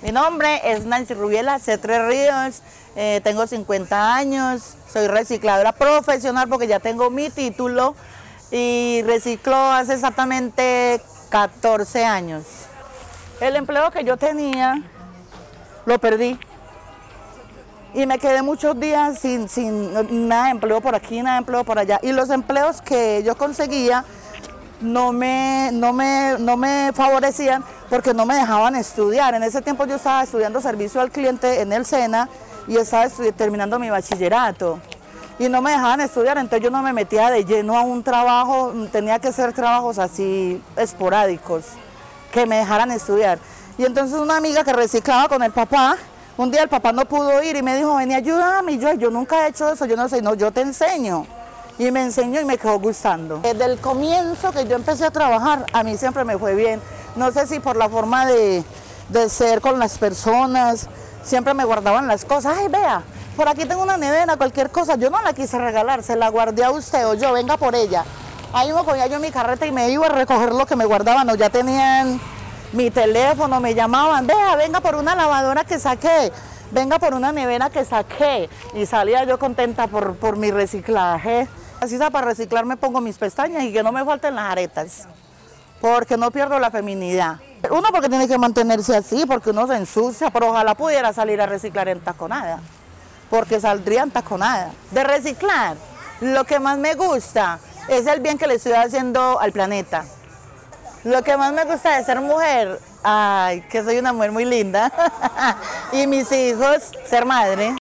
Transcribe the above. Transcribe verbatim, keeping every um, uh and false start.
Mi nombre es Nancy Rubiela Cetre Ríos, eh, tengo cincuenta años, soy recicladora profesional porque ya tengo mi título y reciclo hace exactamente catorce años. El empleo que yo tenía lo perdí y me quedé muchos días sin, sin nada de empleo por aquí, nada de empleo por allá. Y los empleos que yo conseguía no me, no me, no me favorecían porque no me dejaban estudiar. En ese tiempo yo estaba estudiando servicio al cliente en el SENA y estaba terminando mi bachillerato. Y no me dejaban estudiar, entonces yo no me metía de lleno a un trabajo, tenía que ser trabajos así esporádicos, que me dejaran estudiar. Y entonces una amiga que reciclaba con el papá, un día el papá no pudo ir y me dijo, ven y ayúdame, y yo, yo nunca he hecho eso, yo no sé, no, yo te enseño. Y me enseñó y me quedó gustando. Desde el comienzo que yo empecé a trabajar, a mí siempre me fue bien. No sé si por la forma de, de ser con las personas, siempre me guardaban las cosas. Ay, vea, por aquí tengo una nevera, cualquier cosa. Yo no la quise regalar, se la guardé a usted o yo, venga por ella. Ahí me ponía yo mi carreta y me iba a recoger lo que me guardaban, o ya tenían mi teléfono, me llamaban, vea, venga por una lavadora que saqué, venga por una nevera que saqué. Y salía yo contenta por, por mi reciclaje. Así para reciclar me pongo mis pestañas y que no me falten las aretas, porque no pierdo la feminidad. Uno porque tiene que mantenerse así, porque uno se ensucia, pero ojalá pudiera salir a reciclar en taconada, porque saldría en taconada. De reciclar, lo que más me gusta es el bien que le estoy haciendo al planeta. Lo que más me gusta de ser mujer, ay, que soy una mujer muy linda, y mis hijos, ser madre.